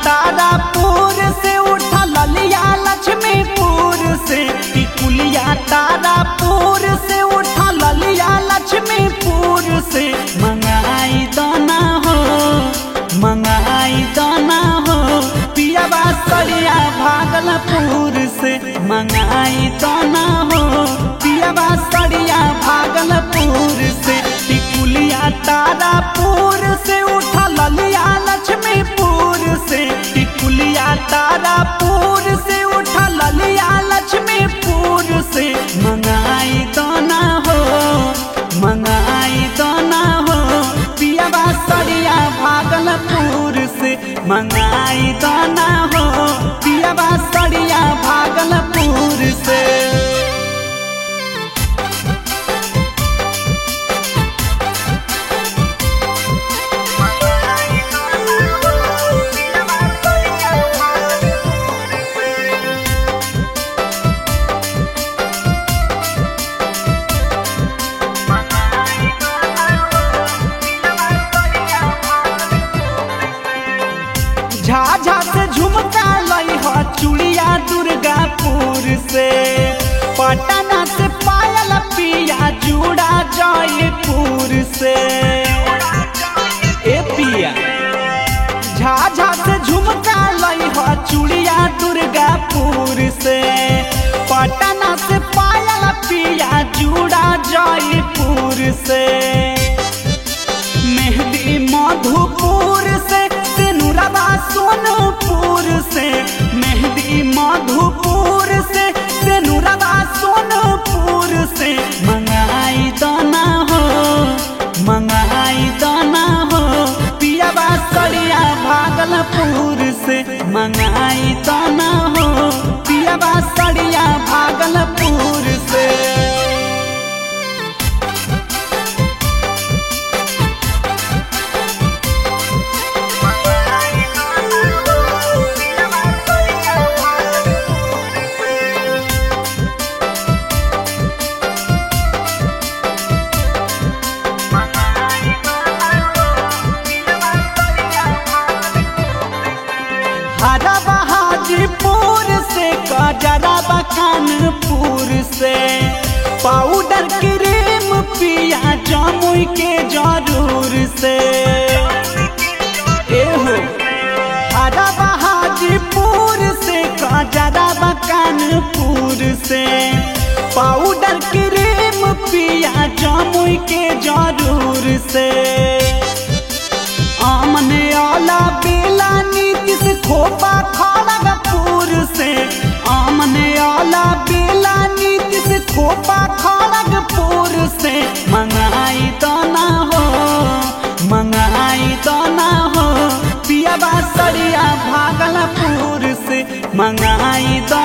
तारापुर से उठा ललिया लक्ष्मीपुर से, टिकुलिया तारापुर से उठा ललिया लक्ष्मीपुर से। मंगाई दाना हो, मंगाई दाना हो, पियावा सरिया भागलपुर से। मंगाई दाना हो, पियावा सरिया भागलपुर से। टिकुलिया तारापुर से उठा ललिया लक्ष्मीपुर से, टिकुलिया तारापुर से उठा ललिया लक्ष्मीपुर से। मंगाई दाना हो, मंगाई दाना हो, पियावा सरिया भागलपुर से। मंगाई दाना हो, पियावा सरिया भागलपुर से। झाझा से झुमका लई हो चूड़िया दुर्गापुर से। पटना से पायल पिया जूड़ा जयपुर से। ए पिया झाझा से झुमका लई हो चूड़िया दुर्गापुर से। पटना से पायल पिया जूड़ा जयपुर से। मेहंदी मधुपुर से, सिनुरवा सोनपुर से। मेहंदी मधुपुर से, सिनुरवा सोनपुर से। मंगाई दाना हो, मंगाई दाना हो, पियावा सरिया भागलपुर से। मंगाई दाना हो, पियावा सरिया भागलपुर से। हाजीपुर से, कजरावा कानपुर से। पाउडर क्रीम पिया जमुई के जरूर से। एहो हरावा हाजीपुर से, कजरावा कानपुर से। पाउडर क्रीम पिया जमुई के जरूर से। आमने आला बेला नीति से, खोपा खड़गपुर से। आमने आला बेला नीति से, खोपा खड़गपुर से। मंगाई दाना हो, मंगाई दाना हो, पियावा सरिया भागलपुर से। मंगाई दाना